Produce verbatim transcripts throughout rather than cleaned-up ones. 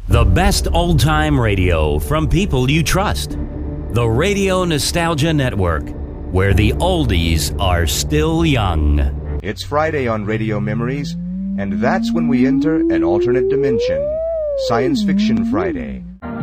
The best old-time radio from people you trust. The Radio Nostalgia Network, where the oldies are still young. It's Friday on Radio Memories, and that's when we enter an alternate dimension. Science Fiction Friday.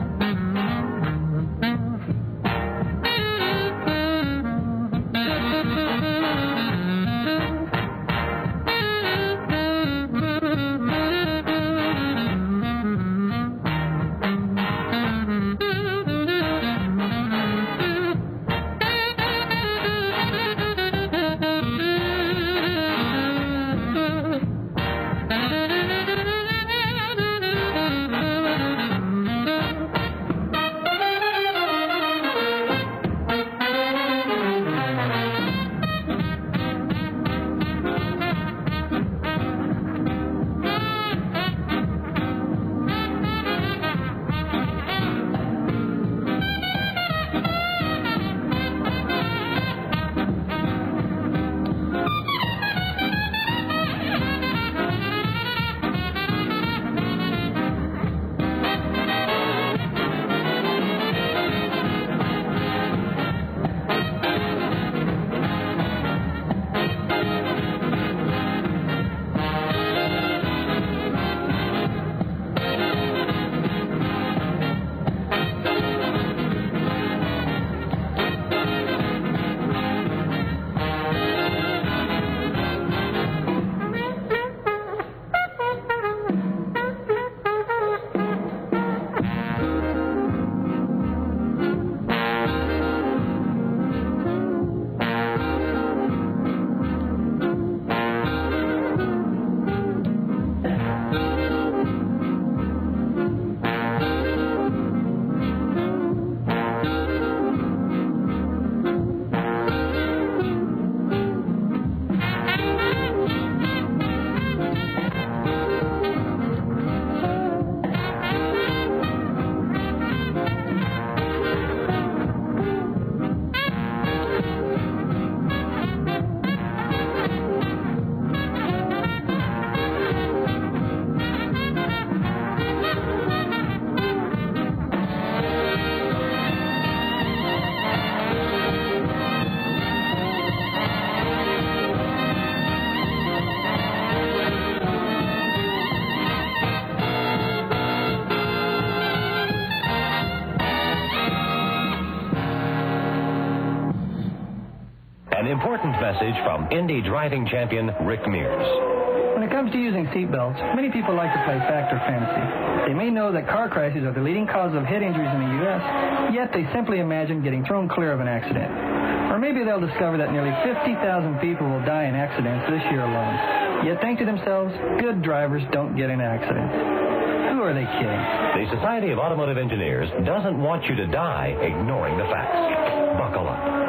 Message from Indy driving champion Rick Mears. When it comes to using seatbelts, many people like to play fact or fantasy. They may know that car crashes are the leading cause of head injuries in the U S, yet they simply imagine getting thrown clear of an accident. Or maybe they'll discover that nearly fifty thousand people will die in accidents this year alone. Yet think to themselves, good drivers don't get in accidents. Who are they kidding? The Society of Automotive Engineers doesn't want you to die ignoring the facts. Buckle up.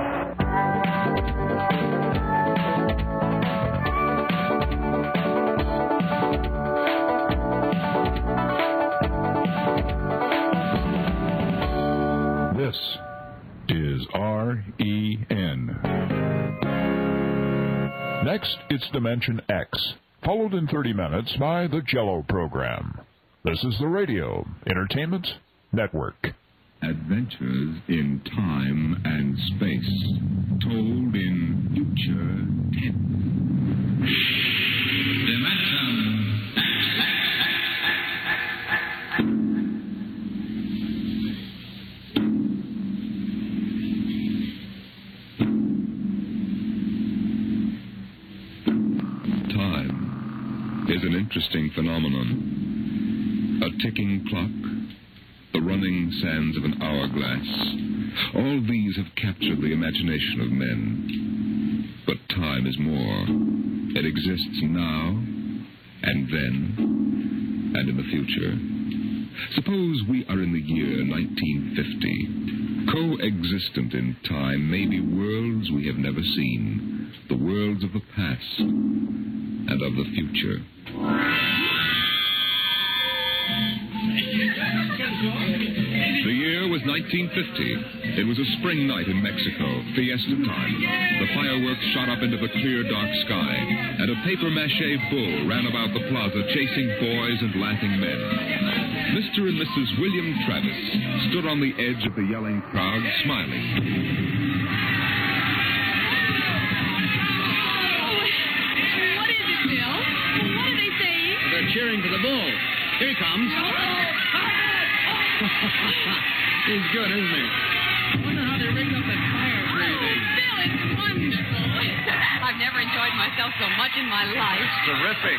This is R E N. Next, it's Dimension X, followed in thirty minutes by the Jello program. This is the Radio Entertainment Network. Adventures in time and space, told in future tense. Dimension X. Time is an interesting phenomenon. A ticking clock, the running sands of an hourglass, all these have captured the imagination of men. But time is more. It exists now, and then, and in the future. Suppose we are in the year nineteen fifty. Coexistent in time may be worlds we have never seen, the worlds of the past and of the future. The year was nineteen fifty. It was a spring night in Mexico, fiesta time. The fireworks shot up into the clear, dark sky, and a papier-mâché bull ran about the plaza chasing boys and laughing men. Mister and Missus William Travis stood on the edge of the yelling crowd, smiling. What is it, Bill? What are they saying? They're cheering for the bull. Here he comes. He's good, isn't he? I wonder how they rigged up that fire breathing. Oh, Bill, it's wonderful. I've never enjoyed myself so much in my life. Terrific.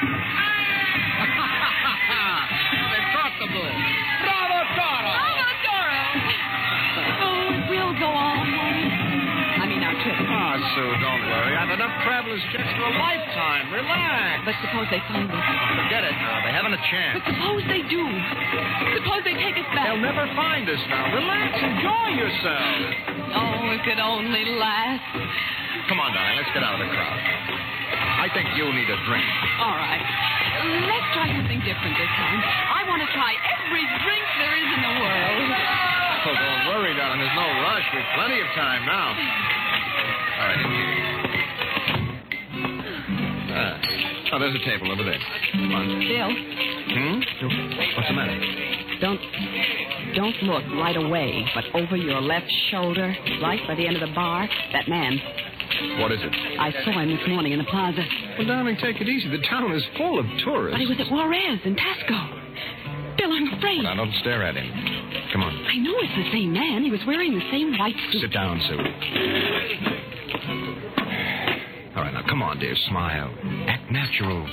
They've caught the bull. Bravo, Toro! Bravo, Toro! Oh, it will go on, won't it? I mean, our trip. Ah, Sue, don't worry. I've enough travelers checks for a lifetime. Relax. But suppose they find us. Forget it now. They haven't a chance. But suppose they do. Suppose they take us back. They'll never find us now. Relax. Enjoy yourself. Oh, if it only lasts. Come on, darling. Let's get out of the crowd. I think you need a drink. All right. Let's try something different this time. I want to try every drink there is in the world. Oh, don't worry, darling. There's no rush. We've plenty of time now. All right. Ah. Oh, there's a table over there. Come on. Bill. Hmm? What's the matter? Don't, don't look right away, but over your left shoulder, right by the end of the bar, that man. What is it? I saw him this morning in the plaza. Well, darling, take it easy. The town is full of tourists. But he was at Juarez in Tasco. Bill, I'm afraid. Well, now, don't stare at him. Come on. I know it's the same man. He was wearing the same white suit. Sit down, Sue. All right, now, come on, dear. Smile. Act natural.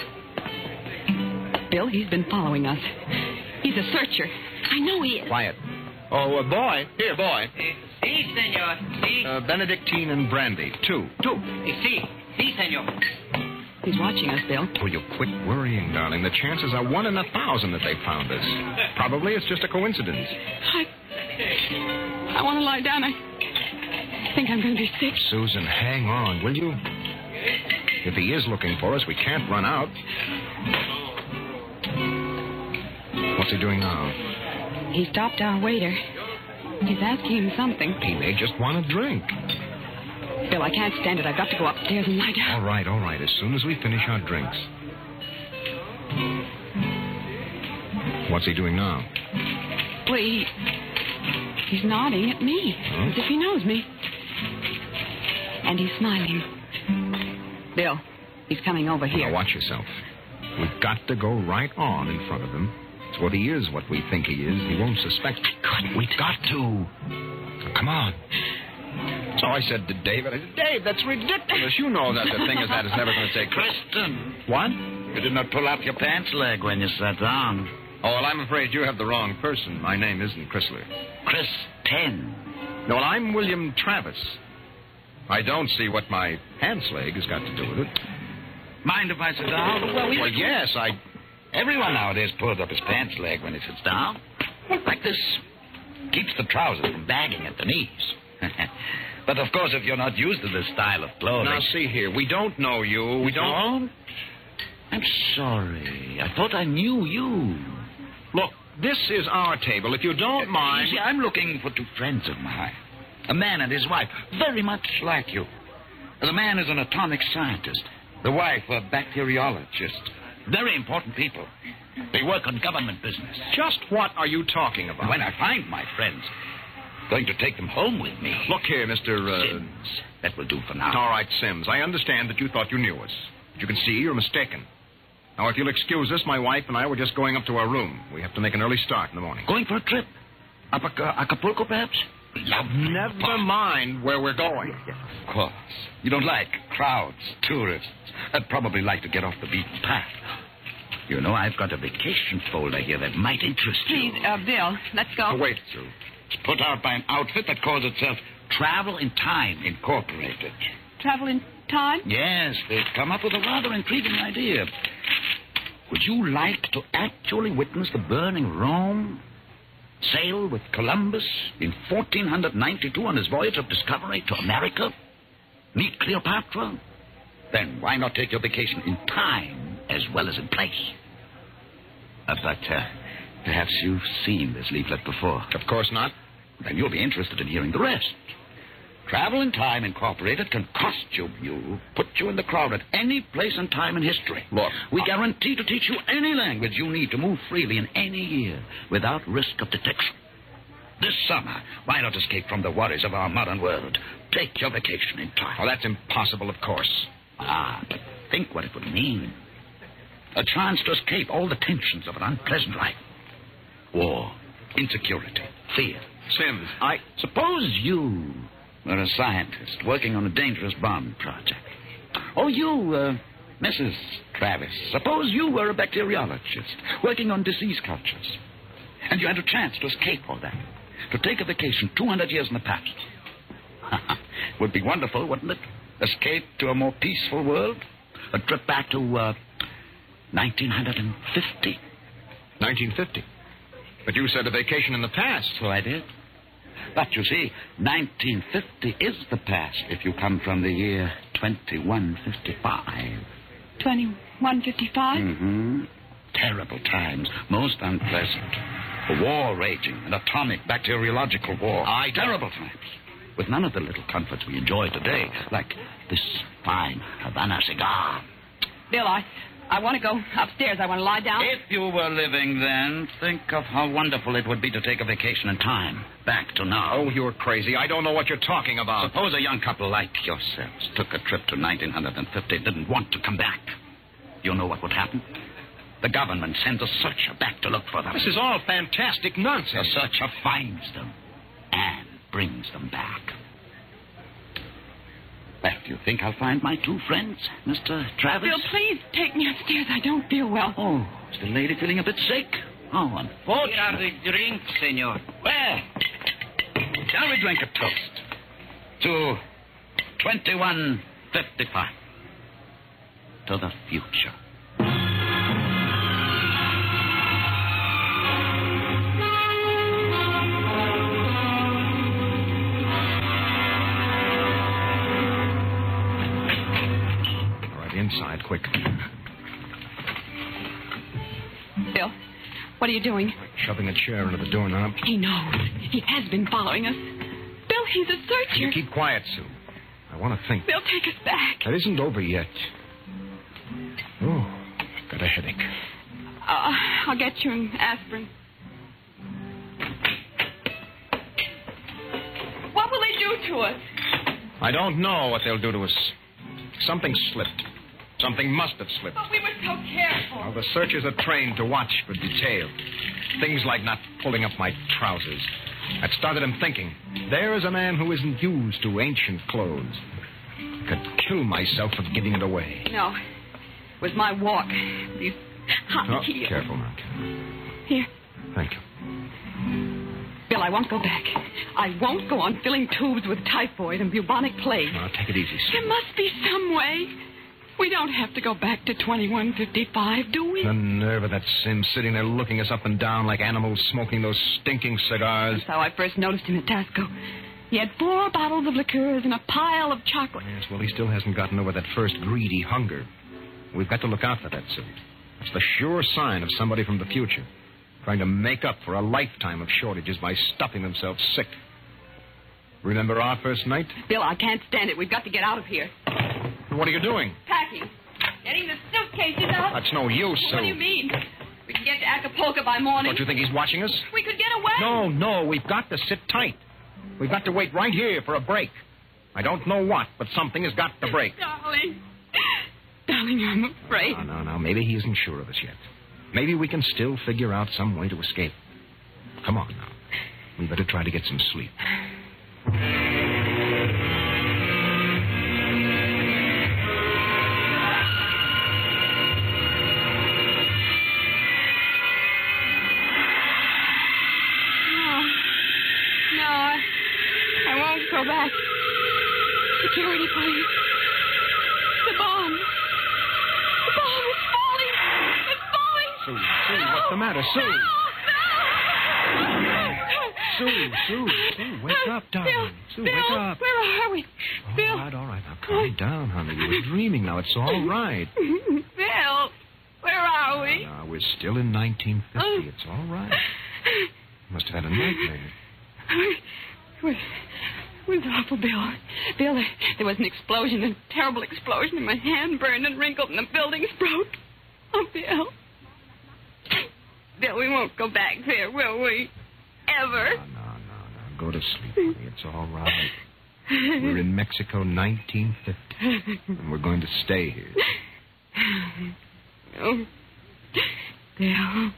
Bill, he's been following us. He's a searcher. I know he is. Quiet. Oh, uh, boy. Here, boy. Si, senor. Si. Uh, Benedictine and brandy. Two. Two. Si. Si, senor. He's watching us, Bill. Will you quit worrying, darling? The chances are one in a thousand that they found us. Probably it's just a coincidence. I... I want to lie down. I think I'm going to be sick. Susan, hang on, will you? If he is looking for us, we can't run out. What's he doing now? He stopped our waiter. He's asking him something. He may just want a drink. Bill, I can't stand it. I've got to go upstairs and lie down. All right, all right. As soon as we finish our drinks. What's he doing now? Well, he... He's nodding at me. Huh? As if he knows me. And he's smiling. Bill, he's coming over here. Now, watch yourself. We've got to go right on in front of him. It's what he is, what we think he is. He won't suspect. Good. We've got to. Now, come on. So I said to David, I said, Dave, that's ridiculous. You know that the thing is that is never going to take place. Kristen. What? You did not pull up your pants leg when you sat down. Oh, well, I'm afraid you have the wrong person. My name isn't Chrysler. Chris Ten. No, well, I'm William Travis. I don't see what my pants leg has got to do with it. Mind if I sit down? Well, we... Well, yes, I... Everyone nowadays pulls up his pants leg when he sits down. Like this. Keeps the trousers from bagging at the knees. But, of course, if you're not used to this style of clothing... Now, see here. We don't know you. We You don't... don't? I'm sorry. I thought I knew you. Look, this is our table. If you don't mind... You see, I'm looking for two friends of mine. A man and his wife, very much like you. The man is an atomic scientist. The wife, a bacteriologist. Very important people. They work on government business. Just what are you talking about? When I find my friends, going to take them home with me. Look here, Mister Uh... Sims. That will do for now. All right, Sims. I understand that you thought you knew us. But you can see you're mistaken. Now, if you'll excuse us, my wife and I were just going up to our room. We have to make an early start in the morning. Going for a trip? Up Ac- Acapulco, perhaps? Love Never mind where we're going. Yes, of course. You don't like crowds, tourists. I'd probably like to get off the beaten path. You know, I've got a vacation folder here that might interest you. Please, uh, Bill, let's go. Oh, wait, Sue. It's put out by an outfit that calls itself Travel in Time Incorporated. Travel in time? Yes, they've come up with a rather intriguing idea. Would you like to actually witness the burning Rome? Sail with Columbus in fourteen ninety-two on his voyage of discovery to America? Meet Cleopatra? Then why not take your vacation in time as well as in place? Uh, but uh, perhaps you've seen this leaflet before. Of course not. Then you'll be interested in hearing the rest. Travel in Time Incorporated can costume you, put you in the crowd at any place and time in history. Look, we guarantee to teach you any language you need to move freely in any year without risk of detection. This summer, why not escape from the worries of our modern world? Take your vacation in time. Oh, that's impossible, of course. Ah, but think what it would mean. A chance to escape all the tensions of an unpleasant life. War, insecurity, fear. Sims, I... Suppose you were a scientist working on a dangerous bomb project. Or you, uh, Missus Travis, suppose you were a bacteriologist working on disease cultures. And you had a chance to escape all that. To take a vacation two hundred years in the past. Would be wonderful, wouldn't it? Escape to a more peaceful world. A trip back to, uh, nineteen fifty. nineteen fifty? But you said a vacation in the past. So I did. But you see, nineteen fifty is the past if you come from the year twenty-one fifty-five. twenty-one fifty-five? Mm-hmm. Terrible times, most unpleasant. A war raging, an atomic bacteriological war. Aye, terrible times. With none of the little comforts we enjoy today, like this fine Havana cigar. Bill, I, I want to go upstairs. I want to lie down. If you were living then, think of how wonderful it would be to take a vacation in time. Back to now. Oh, you're crazy. I don't know what you're talking about. Suppose a young couple like yourselves took a trip to nineteen fifty and didn't want to come back. You know what would happen? The government sends a searcher back to look for them. This is all fantastic nonsense. The searcher finds them and brings them back. Well, do you think I'll find my two friends, Mister Travis? Bill, please take me upstairs. I don't feel well. Oh, is the lady feeling a bit sick? Oh, unfortunate. Here are the drinks, senor. Well, shall we drink a toast to twenty-one fifty-five? To the future. Inside, quick. Bill, what are you doing? Shoving a chair into the doorknob. He knows. He has been following us. Bill, he's a searcher. You keep quiet, Sue. I want to think. Bill, take us back. That isn't over yet. Oh, got a headache. Uh, I'll get you an aspirin. What will they do to us? I don't know what they'll do to us. Something slipped. Something must have slipped. But we were so careful. Well, the searchers are trained to watch for detail. Things like not pulling up my trousers. That started him thinking. There is a man who isn't used to ancient clothes. I could kill myself for giving it away. No. It was my walk. These hot Oh, heels. careful now, Ken. Here. Thank you. Bill, I won't go back. I won't go on filling tubes with typhoid and bubonic plague. Now, take it easy, Sue. There must be some way. We don't have to go back to twenty-one fifty-five, do we? The nerve of that Sim sitting there looking us up and down like animals smoking those stinking cigars. That's how I first noticed him at Tasco. He had four bottles of liqueurs and a pile of chocolate. Yes, well, he still hasn't gotten over that first greedy hunger. We've got to look out for that, Sue. It's the sure sign of somebody from the future, trying to make up for a lifetime of shortages by stuffing themselves sick. Remember our first night? Bill, I can't stand it. We've got to get out of here. What are you doing? Packing. Getting the suitcases out. That's no use, Sue. What do you mean? We can get to Acapulco by morning. Don't you think he's watching us? We could get away. No, no, we've got to sit tight. We've got to wait right here for a break. I don't know what, but something has got to break. Darling. Darling, I'm afraid. No, no, no. Maybe he isn't sure of us yet. Maybe we can still figure out some way to escape. Come on now. We better try to get some sleep. Go back. Security, please. The bomb. The bomb is falling. It's falling. Sue, Sue, no. What's the matter, Sue? No, no. Sue, Sue, Sue, wake up, darling. Bill, Sue, Bill, wake up. Where are we? All Bill. right, all right. Now calm down, honey. You were dreaming now. It's all right. Bill, where are we? No, we're still in nineteen fifty. It's all right. You must have had a nightmare. We're, It was awful, Bill. Bill, there, there was an explosion, a terrible explosion, and my hand burned and wrinkled, and the buildings broke. Oh, Bill. Bill, we won't go back there, will we? Ever? No, no, no, no. Go to sleep, honey. It's all right. We're in Mexico, nineteen fifty, and we're going to stay here. Oh, Bill.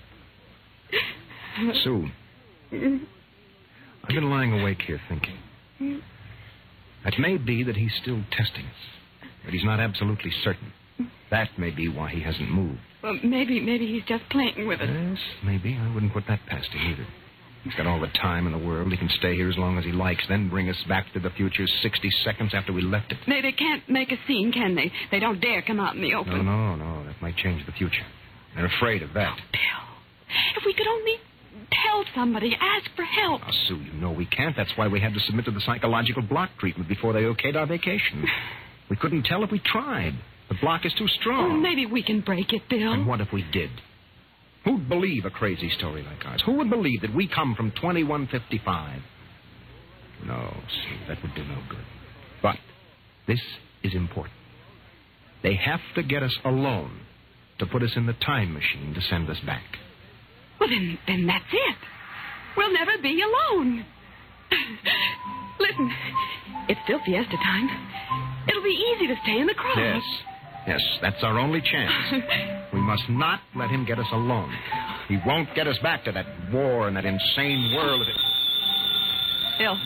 Sue, I've been lying awake here thinking. It may be that he's still testing us, but he's not absolutely certain. That may be why he hasn't moved. Well, maybe, maybe he's just playing with us. Yes, maybe. I wouldn't put that past him either. He's got all the time in the world. He can stay here as long as he likes, then bring us back to the future sixty seconds after we left it. They, they can't make a scene, can they? They don't dare come out in the open. No, no, no. That might change the future. They're afraid of that. Oh, Bill, if we could only tell somebody, ask for help. Oh, Sue, you know we can't. That's why we had to submit to the psychological block treatment before they okayed our vacation. We couldn't tell if we tried. The block is too strong. Well, maybe we can break it, Bill. And what if we did? Who'd believe a crazy story like ours? Who would believe that we come from twenty-one fifty-five? No, Sue, that would do no good. But this is important. They have to get us alone to put us in the time machine to send us back. Well, then, then that's it. We'll never be alone. Listen, it's still fiesta time. It'll be easy to stay in the crowd. Yes, yes, that's our only chance. We must not let him get us alone. He won't get us back to that war and that insane world of it. Bill.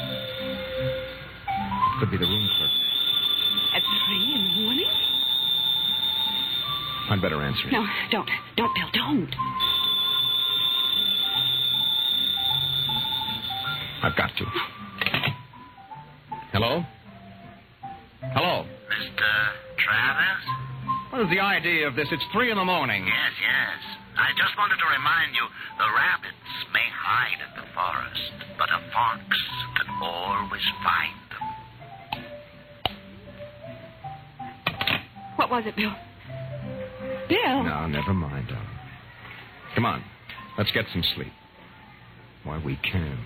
It could be the room clerk. At three in the morning? I'd better answer it. No, don't. Don't, Bill, don't. I've got to. Hello? Hello? Mister Travis? What is the idea of this? It's three in the morning. Yes, yes. I just wanted to remind you, the rabbits may hide in the forest, but a fox can always find them. What was it, Bill? Bill? No, never mind, darling. Come on. Let's get some sleep. Why, we can.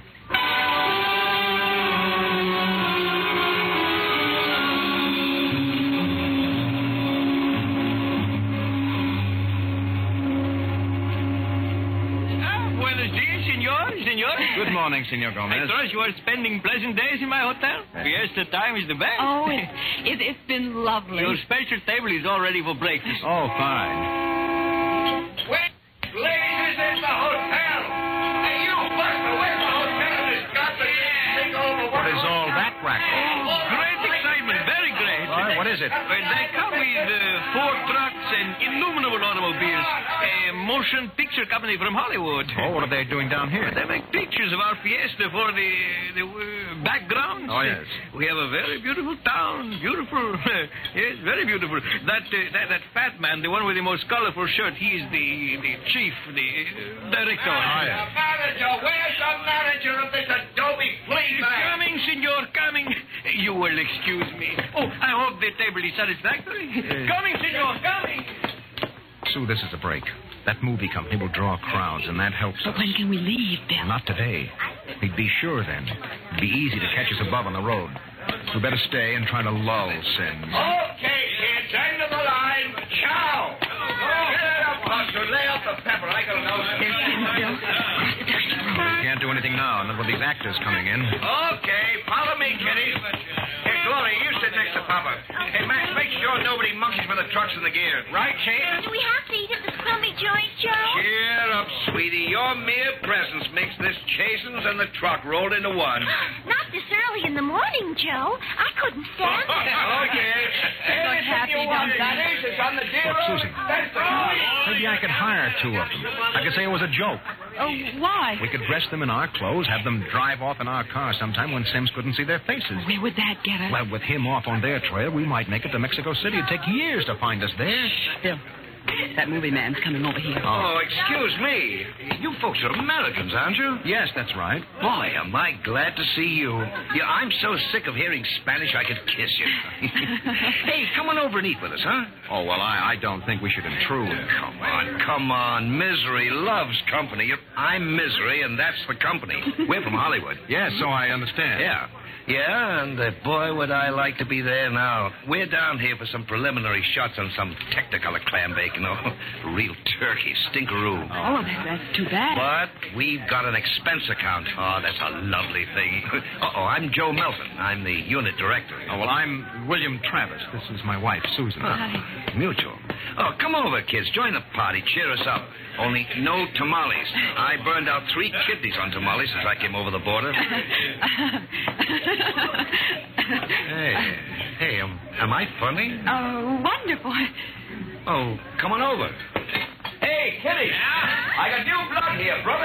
Good morning, Senor Gomez. I trust you are spending pleasant days in my hotel. Fiesta time is the best. Oh, it, it, it's been lovely. Your special table is all ready for breakfast. Oh, fine. Wait, ladies in the hotel. Hey, you bust away from the hotel and it's got to take over. What is all that racket? Oh, great excitement. Very great. All right, what is it? Well, they come with uh, four trucks and innumerable automobiles. A motion picture company from Hollywood. Oh, what are they doing down here? They make pictures of our fiesta for the, the uh, backgrounds. Oh, yes. We have a very beautiful town. Beautiful. Yes, very beautiful. That, uh, that that fat man, the one with the most colorful shirt, he's the, the chief, the uh, director. Oh, yes. The manager. Where's the manager of this Adobe flea bag? Coming, senor, coming. You will excuse me. Oh, I hope the table is satisfactory. Yes. Coming, senor, coming. Sue, this is a break. That movie company will draw crowds, and that helps But us. when can we leave, Bill? Not today. We'd be sure then. It'd be easy to catch us above on the road. We better stay and try to lull Sims. Okay, kids, end of the line. Ciao. Get it up, Buster. Lay out the pepper. I got to know. There's Sims, Bill. We can't do anything now, not with these actors coming in. Okay, follow me, kiddies. Hey, Glory, you sit next to Papa. Hey, Max, make sure nobody monkeys with the trucks and the gear. Right, Shane? Do we have to eat at the crummy joint, Joe? Cheer up, sweetie. Your mere presence makes this Chasen's and the truck rolled into one. Not this early in the morning, Joe. I couldn't stand it. Oh, yes. Look happy, don't they? It's on the deal. Look, Susan. Maybe I could hire two of them. I could say it was a joke. Oh, why? We could dress them in our clothes, have them drive off in our car sometime when Sims couldn't see their faces. Where would that get us? Well, with him off on their trail, we might make it to Mexico City. It'd take years to find us there. Bill, that movie man's coming over here. Oh, excuse me. You folks are Americans, aren't you? Yes, that's right. Boy, am I glad to see you. Yeah, I'm so sick of hearing Spanish I could kiss you. Hey, come on over and eat with us, huh? Oh, well, I, I don't think we should intrude. Come on, come on. Misery loves company. I'm Misery, and that's the company. We're from Hollywood. Yes, so I understand. Yeah. Yeah, and uh, boy, would I like to be there now. We're down here for some preliminary shots on some Technicolor clam bake, you know. Real turkey, stinkeroo. Oh, that, that's too bad. But we've got an expense account. Oh, that's a lovely thing. Uh-oh, I'm Joe Melton. I'm the unit director. Oh, well, I'm William Travis. This is my wife, Susan. Hi. Mutual. Oh, come over, kids. Join the party. Cheer us up. Only no tamales. I burned out three kidneys on tamales since I came over the border. Hey, hey, um, am I funny? Oh, wonderful. Oh, come on over. Hey, Kitty. Yeah? I got new blood here, brother.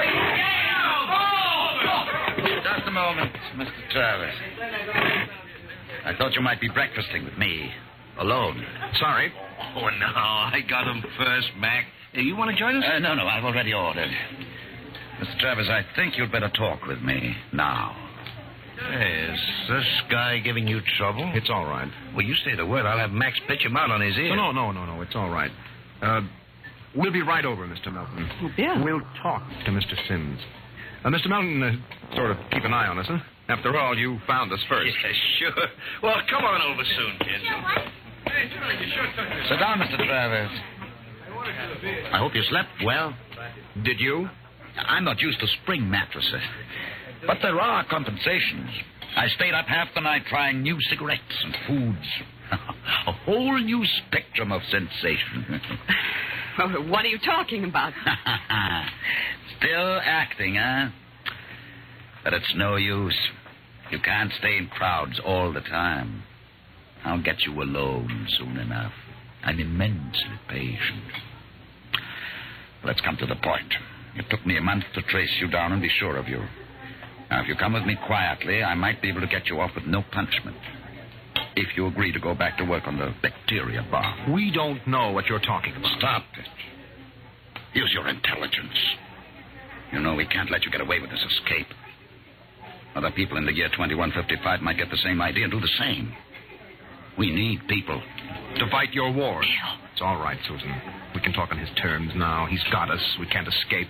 Yeah, Just a moment, Mister Travis. I thought you might be breakfasting with me. Alone. Sorry. Oh, no, I got him first, Mac. Hey, you want to join us? Uh, no, no, I've already ordered. Mister Travis, I think you'd better talk with me now. Hey, is this guy giving you trouble? It's all right. Well, you say the word. I'll have Max pitch him out on his ear. No, no, no, no, no. It's all right. Uh, we'll be right over, Mister Melton. Oh, Bill. We'll talk to Mister Sims. Uh, Mister Melton, uh, sort of keep an eye on us, huh? After all, you found us first. Yeah, sure. Well, come on over soon, kids. Sit down, Mister Travis. I hope you slept well. Did you? I'm not used to spring mattresses. But there are compensations. I stayed up half the night trying new cigarettes and foods. A whole new spectrum of sensation. Oh, what are you talking about? Still acting, huh? But it's no use. You can't stay in crowds all the time. I'll get you alone soon enough. I'm immensely patient. Let's come to the point. It took me a month to trace you down and be sure of you. Now, if you come with me quietly, I might be able to get you off with no punishment. If you agree to go back to work on the bacteria bomb. We don't know what you're talking about. Stop it. Use your intelligence. You know we can't let you get away with this escape. Other people in the year twenty-one fifty-five might get the same idea and do the same. We need people. To fight your war. It's all right, Susan. We can talk on his terms now. He's got us. We can't escape.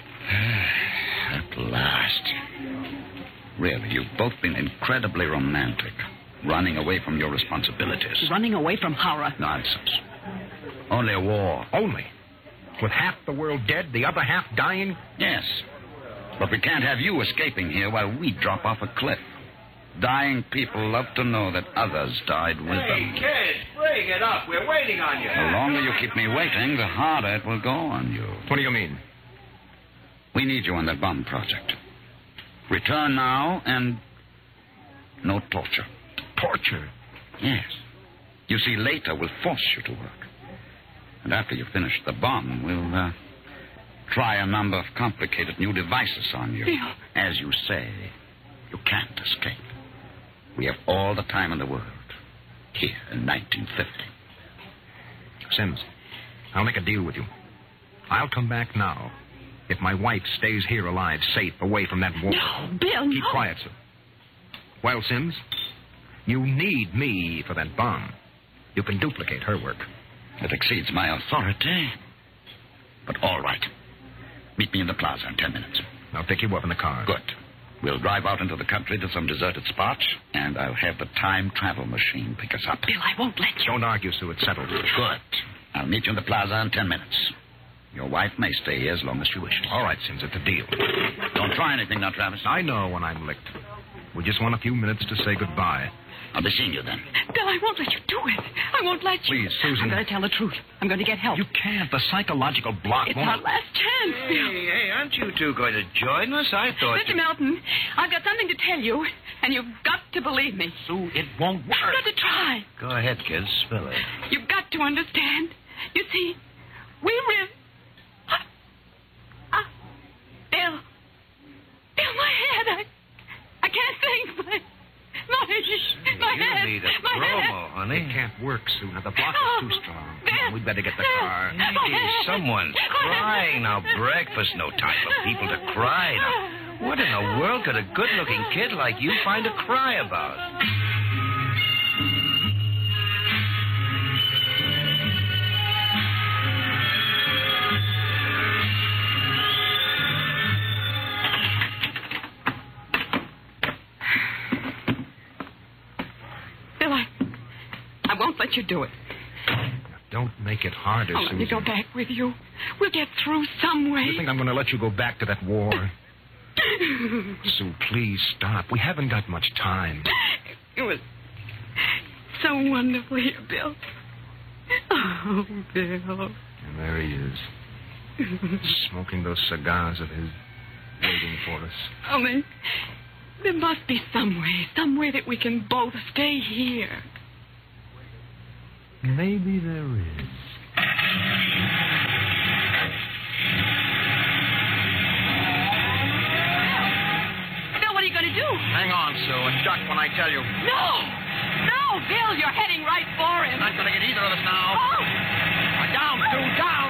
At last. Really, you've both been incredibly romantic. Running away from your responsibilities. Running away from horror. Nonsense. Only a war. Only? With half the world dead, the other half dying? Yes. But we can't have you escaping here while we drop off a cliff. Dying people love to know that others died with Hey, them. kids, bring it up. We're waiting on you. The longer you keep me waiting, the harder it will go on you. What do you mean? We need you on that bomb project. Return now and no torture. Torture? Yes. You see, later we'll force you to work. And after you finish the bomb, we'll uh, try a number of complicated new devices on you. Yeah. As you say, you can't escape. We have all the time in the world. Here in nineteen fifty. Sims, I'll make a deal with you. I'll come back now if my wife stays here alive, safe, away from that war. No, Bill, Keep no. quiet, sir. Well, Sims, you need me for that bomb. You can duplicate her work. It exceeds my authority. But all right. Meet me in the plaza in ten minutes. I'll pick you up in the car. Good. We'll drive out into the country to some deserted spot, and I'll have the time travel machine pick us up. Bill, I won't let you. Don't argue, Sue. It's settled. Good. I'll meet you in the plaza in ten minutes. Your wife may stay here as long as she wishes. All right, Sims. It's a deal. Don't try anything now, Travis. I know when I'm licked. We just want a few minutes to say goodbye. I'll be seeing you then. Bill, I won't let you do it. I won't let you. Please, Susan. I'm going to tell the truth. I'm going to get help. You can't. The psychological block It's won't... our last chance, Bill. Hey, hey, aren't you two going to join us? I thought Mister you... Melton, I've got something to tell you, and you've got to believe me. Sue, it won't work. You've got to try. Go ahead, kids. Spill it. You've got to understand. You see, we live... Ah, Bill. Bill, my head. I, I can't think. My, my, my you head. need a my promo, head. honey. It can't work, Sue. Now, the block Oh, is too strong. Bill. We'd better get the Bill. car. Hey, someone's crying now. Breakfast, no time for people to cry now. What in the world could a good-looking kid like you find to cry about? let you do it. Don't make it harder, I'll let Susan. me go back with you. We'll get through some way. You think I'm going to let you go back to that war? Sue, please stop. We haven't got much time. It was so wonderful here, Bill. Oh, Bill. And there he is, smoking those cigars of his, waiting for us. Oh, there, there must be some way, some way that we can both stay here. Maybe there is. Bill, what are you going to do? Hang on, Sue, and duck when I tell you. No! No, Bill, you're heading right for him. Not going to get either of us now. Oh! Down, Sue, down!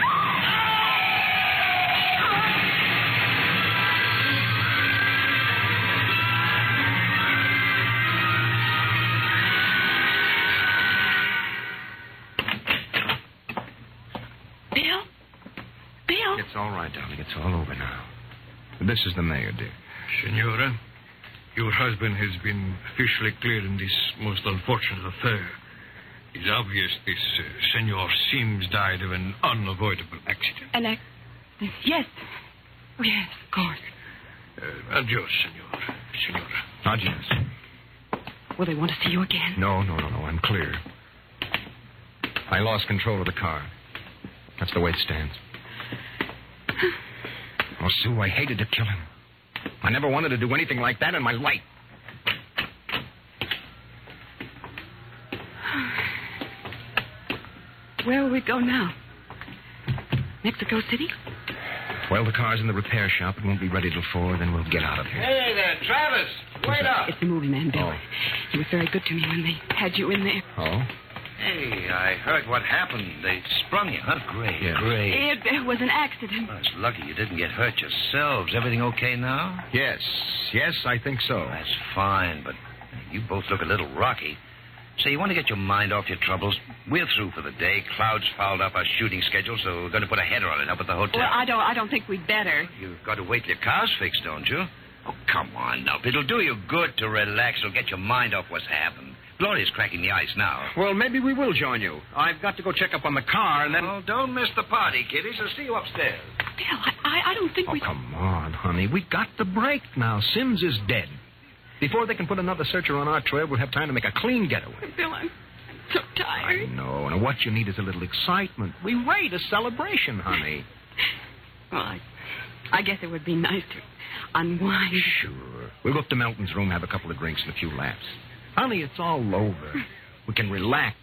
Bill? Bill? It's all right, darling. It's all over now. This is the mayor, dear. Senora, your husband has been officially cleared in this most unfortunate affair. It's obvious this uh, Senor Sims died of an unavoidable accident. An ac- Yes. Oh, yes, of course. Uh, adios, Senor. Senora. Adios. Will they want to see you again? No, no, no, no. I'm clear. I lost control of the car. That's the way it stands. Oh, Sue, I hated to kill him. I never wanted to do anything like that in my life. Where will we go now? Mexico City? Well, the car's in the repair shop. It won't be ready till four. Then we'll get out of here. Hey there, Travis. Wait up. It's the movie man, Bill. Oh. He was very good to me when they had you in there. Oh? Hey, I heard what happened. They sprung you, huh? Great, Yeah. great. It, it was an accident. Well, it's lucky you didn't get hurt yourselves. Everything okay now? Yes. Yes, I think so. That's fine, but you both look a little rocky. Say, you want to get your mind off your troubles? We're through for the day. Cloud's fouled up our shooting schedule, so we're going to put a header on it up at the hotel. Well, I don't. I don't think we'd better. You've got to wait till your car's fixed, don't you? Oh, come on now. It'll do you good to relax. It'll get your mind off what's happened. Gloria's cracking the ice now. Well, maybe we will join you. I've got to go check up on the car, and then... Oh, don't miss the party, kiddies. I'll see you upstairs. Bill, I, I, I don't think Oh, we... come on, honey. We got the break now. Sims is dead. Before they can put another searcher on our trail, we'll have time to make a clean getaway. Bill, I'm so tired. I know, and what you need is a little excitement. We rate a celebration, honey. Well, I, I guess it would be nice to unwind. Sure. We'll go up to Melton's room, have a couple of drinks and a few laughs. Honey, it's all over. We can relax.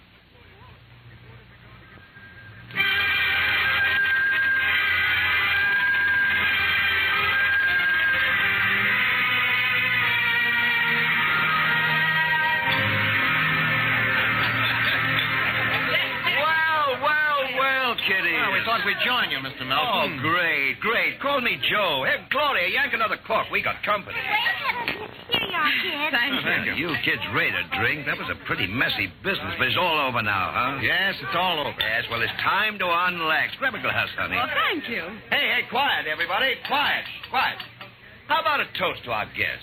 Thought we'd join you, Mister Melton. Oh, great, great. Call me Joe. Hey, Gloria, yank another cork. We got company. Here you are, kids. Thank you. Thank you. You kids ready to drink? That was a pretty messy business, but it's all over now, huh? Yes, it's all over. Yes, well, it's time to unlax. Grab a glass, honey. Well, thank you. Hey, hey, quiet, everybody. Quiet, quiet. How about a toast to our guests?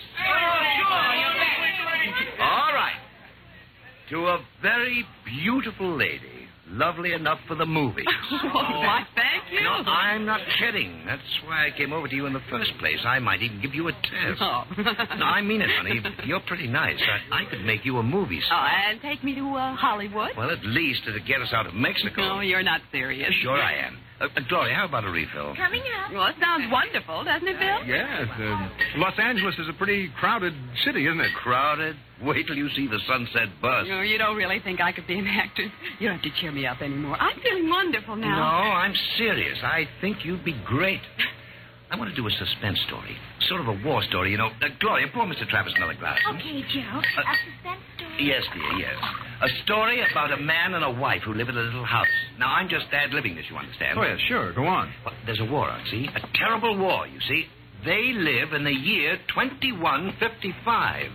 All right. To a very beautiful lady. Lovely enough for the movie. Oh, why, thank you. No, I'm not kidding. That's why I came over to you in the first place. I might even give you a test. Oh. No, I mean it, honey. You're pretty nice. I, I could make you a movie star. Oh, and take me to uh, Hollywood? Well, at least it'd get us out of Mexico. No, you're not serious. Sure I am. Uh, uh, Gloria, how about a refill? Coming up. Well, it sounds wonderful, doesn't it, Bill? Yes. Uh, Los Angeles is a pretty crowded city, isn't it? Crowded? Wait till you see the Sunset Bus. No, you don't really think I could be an actor. You don't have to cheer me up anymore. I'm feeling wonderful now. No, I'm serious. I think you'd be great. I want to do a suspense story. Sort of a war story, you know. Uh, Gloria, pour Mister Travis another glass. Okay, Joe. Uh, a suspense story. Yes, dear, yes. A story about a man and a wife who live in a little house. Now, I'm just ad-libbing this, you understand? Oh, yeah, sure. Go on. Well, there's a war out, see? A terrible war, you see. They live in the year twenty-one fifty-five.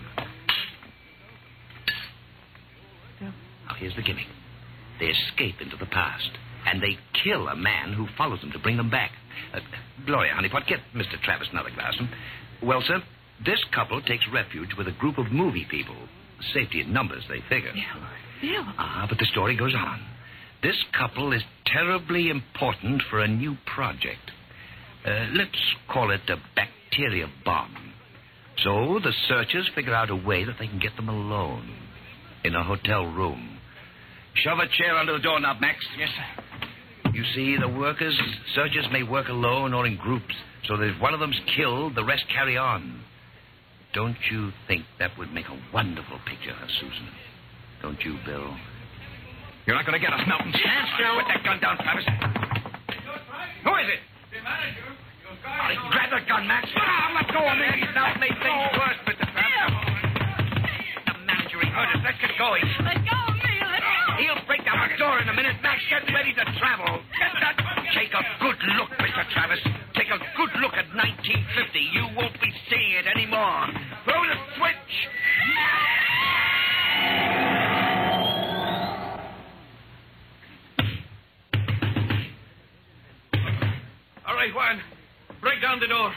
Now, here's the gimmick. They escape into the past, and they kill a man who follows them to bring them back. Uh, Gloria, honeypot, get Mister Travis another glass. Hmm? Well, sir, this couple takes refuge with a group of movie people. Safety in numbers, they figure. Yeah. Bill. Ah, but the story goes on. This couple is terribly important for a new project. Uh, let's call it a bacteria bomb. So the searchers figure out a way that they can get them alone in a hotel room. Shove a chair under the doorknob, Max. Yes, sir. You see, the workers, searchers may work alone or in groups, so that if one of them's killed, the rest carry on. Don't you think that would make a wonderful picture, Susan? Don't you, Bill? You're not going to get us, Melton. Stand still. Put that gun down, Travis. Who is it? The manager. Your guy. Oh, grab the gun, Max. Ah, let go of me. He's now made things worse, Mister Travis. The manager, he heard us. Let's get going. Let go of me. Let go. He'll break down the door in a minute. Max, get ready to travel. Get that. Take a good look, Mister Travis. Take a good look at nineteen fifty. You won't be seeing it anymore. Throw the switch. All right, Juan. Break down the door.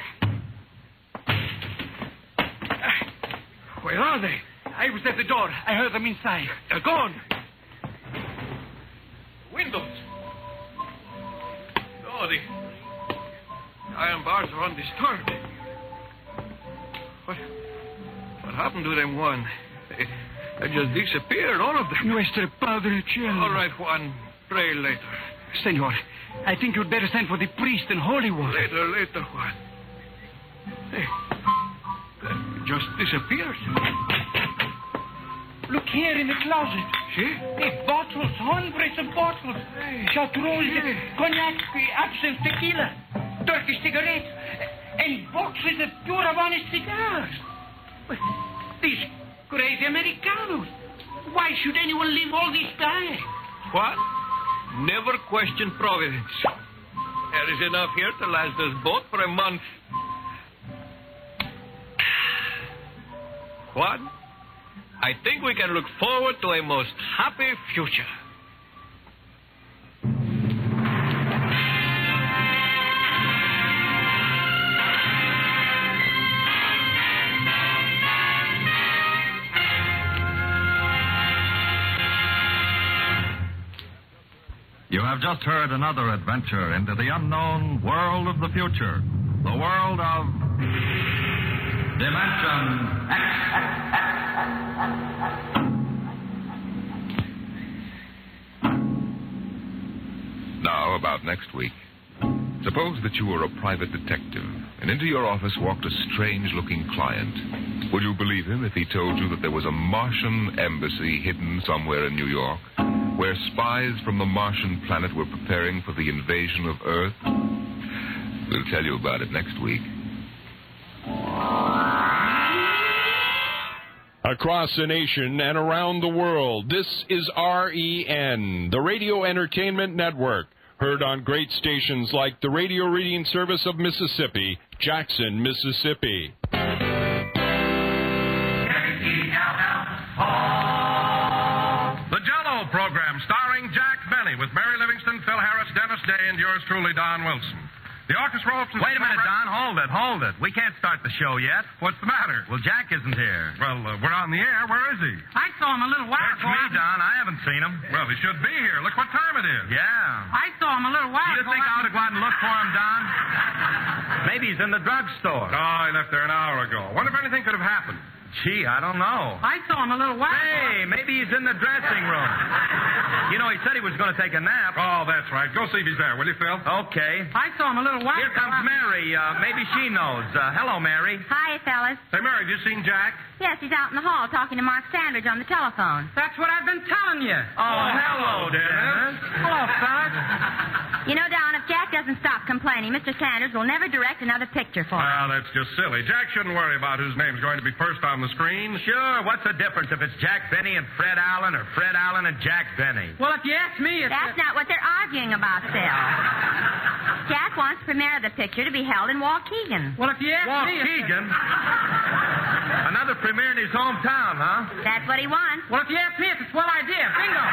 Where are they? I was at the door. I heard them inside. They're gone. Windows. Oh, the iron bars are undisturbed. What? What happened to them, Juan? They, they just disappeared, all of them. Nuestro Padre Cielo. All right, Juan. Pray later. Senor, I think you'd better send for the priest and holy water. Later, later, Juan. Hey, they just disappeared. Look here in the closet. See? Hey, bottles, hundreds of bottles. Hey. Chartreuse, Yeah. cognac, absinthe, tequila, Turkish cigarettes, and boxes of pure Havana cigars. But these crazy Americanos. Why should anyone leave all this die? What? Never question providence. There is enough here to last us both for a month. What? I think we can look forward to a most happy future. You have just heard another adventure into the unknown world of the future. The world of Dimension Now, about next week. Suppose that you were a private detective, and into your office walked a strange-looking client. Would you believe him if he told you that there was a Martian embassy hidden somewhere in New York, where spies from the Martian planet were preparing for the invasion of Earth? We'll tell you about it next week. Across the nation and around the world, this is R E N, the Radio Entertainment Network, heard on great stations like the Radio Reading Service of Mississippi, Jackson, Mississippi. The Jell-O program starring Jack Benny with Mary Livingston, Phil Harris, Dennis Day, and yours truly, Don Wilson. The orchestra opens... Wait a minute, Don. Hold it, hold it. We can't start the show yet. What's the matter? Well, Jack isn't here. Well, uh, we're on the air. Where is he? I saw him a little while ago. That's me, Don. I haven't seen him. Well, he should be here. Look what time it is. Yeah. I saw him a little while Do you ago. think I ought to go out and look for him, Don? Maybe he's in the drugstore. Oh, he left there an hour ago. Wonder if anything could have happened. Gee, I don't know. I saw him a little while Hey, maybe he's in the dressing room. You know, he said he was going to take a nap. Oh, that's right. Go see if he's there, will you, Phil? Okay. I saw him a little while Here ago. comes Mary. Uh, maybe she knows. Uh, hello, Mary. Hi, fellas. Say, Mary, have you seen Jack? Yes, he's out in the hall talking to Mark Sandridge on the telephone. That's what I've been telling you. Oh, hello, Dennis. Hello, fellas. You know, Don, if Jack doesn't stop complaining, Mister Sanders will never direct another picture for him. Well, that's just silly. Jack shouldn't worry about whose name's going to be first on the screen. Sure, what's the difference if it's Jack Benny and Fred Allen or Fred Allen and Jack Benny? Well, if you ask me, it's... That's not what they're arguing about, Phil. Jack wants the premiere of the picture to be held in Waukegan. Well, if you ask me... Waukegan? Another premiere in his hometown, huh? That's what he wants. Well, if you ask me, it's a swell idea. Bingo.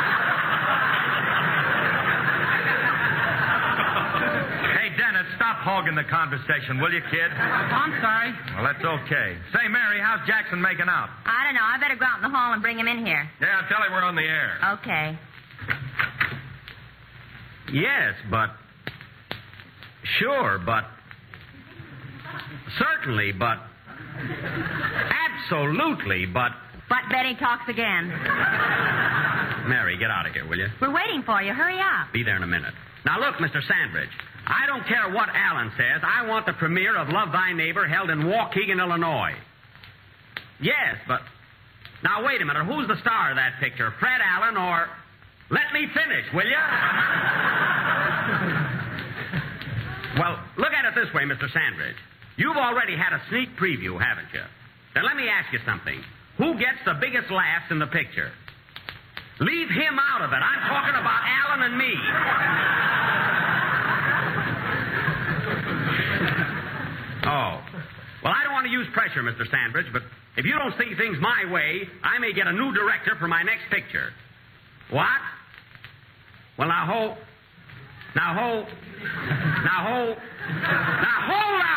Hey, Dennis, stop hogging the conversation, will you, kid? I'm sorry. Well, that's okay. Say, Mary, how's Jackson making out? I don't know. I better go out in the hall and bring him in here. Yeah, tell him we're on the air. Okay. Yes, but... Sure, but... Certainly, but... Absolutely, but... But Betty talks again. Mary, get out of here, will you? We're waiting for you. Hurry up. Be there in a minute. Now, look, Mister Sandbridge, I don't care what Allen says. I want the premiere of Love Thy Neighbor held in Waukegan, Illinois. Yes, but... Now, wait a minute. Who's the star of that picture? Fred Allen or... Let me finish, will you? Well, look at it this way, Mister Sandbridge. You've already had a sneak preview, haven't you? Then let me ask you something. Who gets the biggest laughs in the picture? Leave him out of it. I'm talking about Allen and me. Oh. Well, I don't want to use pressure, Mister Sandbridge, but if you don't see things my way, I may get a new director for my next picture. What? Well, now hold. Now hold. Now hold. Now hold